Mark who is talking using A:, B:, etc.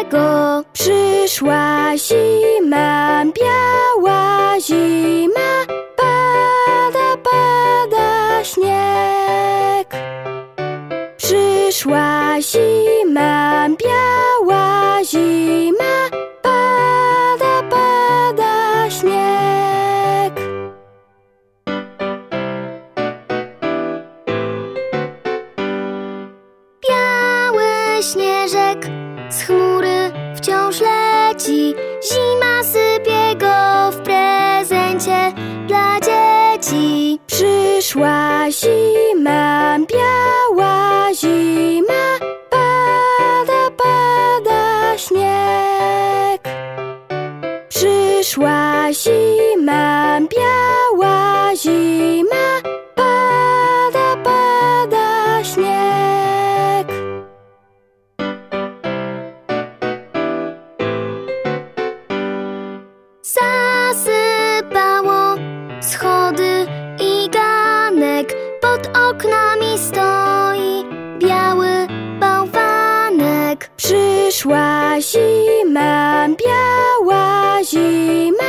A: białego. Przyszła zima, biała zima, pada, pada śnieg. Przyszła zima, biała zima, pada, pada śnieg. Biały śnieżek z chmury wciąż leci. Zima sypie go w prezencie dla dzieci. Przyszła zima, biała zima, pada, pada śnieg. Przyszła zima, biała zima, pada, pada śnieg. Zasypało schody i ganek, pod oknami stoi biały bałwanek. Przyszła zima, biała zima,